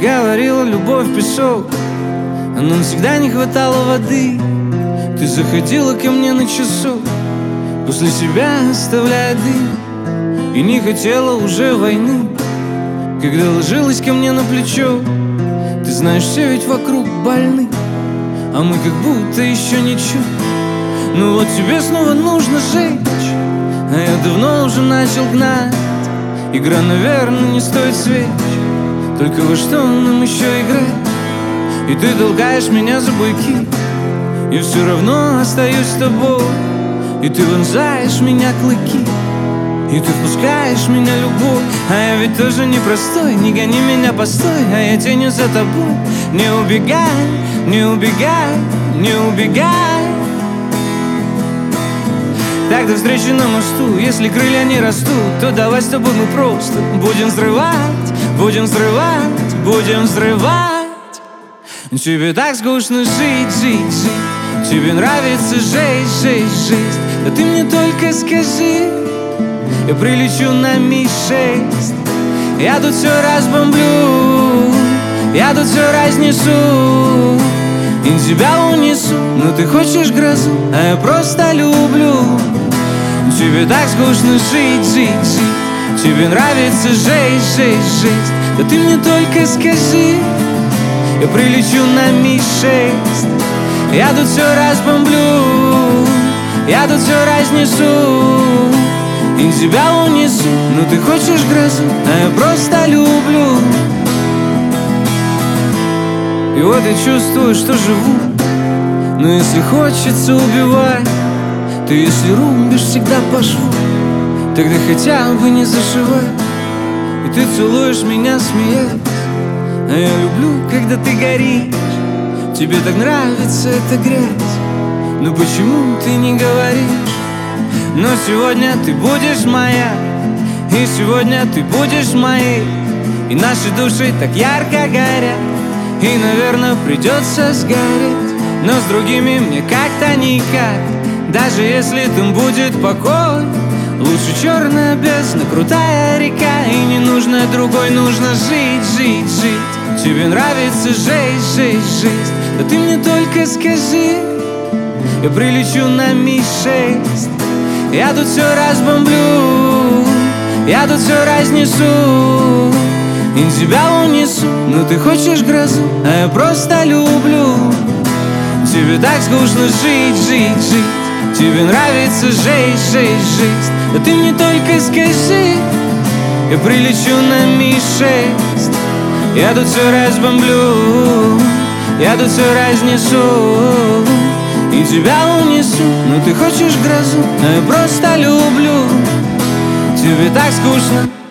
говорила, любовь песок, а нам всегда не хватало воды. Ты заходила ко мне на часок, после себя оставляя дым, и не хотела уже войны. Когда ложилась ко мне на плечо, ты знаешь, все ведь вокруг больны, а мы как будто еще ничего. Ну вот тебе снова нужно жечь, а я давно уже начал гнать. Игра, наверное, не стоит свеч, только во что нам еще играть? И ты толкаешь меня за буйки, и все равно остаюсь с тобой. И ты вонзаешь в меня клыки, и ты впускаешь меня любовь. А я ведь тоже непростой, не гони меня, постой, а я тяню за тобой. Не убегай, не убегай, не убегай. Так до встречи на мосту, если крылья не растут, то давай с тобой мы просто будем взрывать, будем взрывать, будем взрывать. Тебе так скучно жить, жить, жить, тебе нравится жесть, жесть, жесть. Да ты мне только скажи, я прилечу на Ми-6. Я тут все разбомблю, я тут все разнесу и тебя унесу. Но ты хочешь грозу, а я просто люблю. Тебе так скучно жить, жить, жить, тебе нравится жесть, жесть, жесть. Да ты мне только скажи, я прилечу на Ми-6. Я тут все разбомблю, я тут все разнесу и тебя унесу. Но ты хочешь грозу, а я просто люблю. И вот я чувствую, что живу, но если хочется убивать, то если рубишь всегда по шву, тогда хотя бы не зашивай. И ты целуешь меня, смеясь, а я люблю, когда ты горишь. Тебе так нравится эта грязь, но почему ты не говоришь? Но сегодня ты будешь моя, и сегодня ты будешь моей, и наши души так ярко горят, и, наверное, придется сгореть. Но с другими мне как-то никак, даже если там будет покой. Лучше черная бездна, крутая река, и не нужно другой, нужно жить, жить, жить. Тебе нравится жесть, жесть, жесть, да ты мне только скажи, я прилечу на Ми-6. Я тут все разбомблю, я тут все разнесу и тебя унесу. Но ты хочешь грозу, а я просто люблю. Тебе так скучно жить, жить, жить, тебе нравится жесть, жесть, жесть. Да ты мне только скажи, я прилечу на Ми-6. Я тут все разбомблю, я тут все разнесу и тебя унесу. Но ты хочешь грозу, а я просто люблю. Тебе так скучно.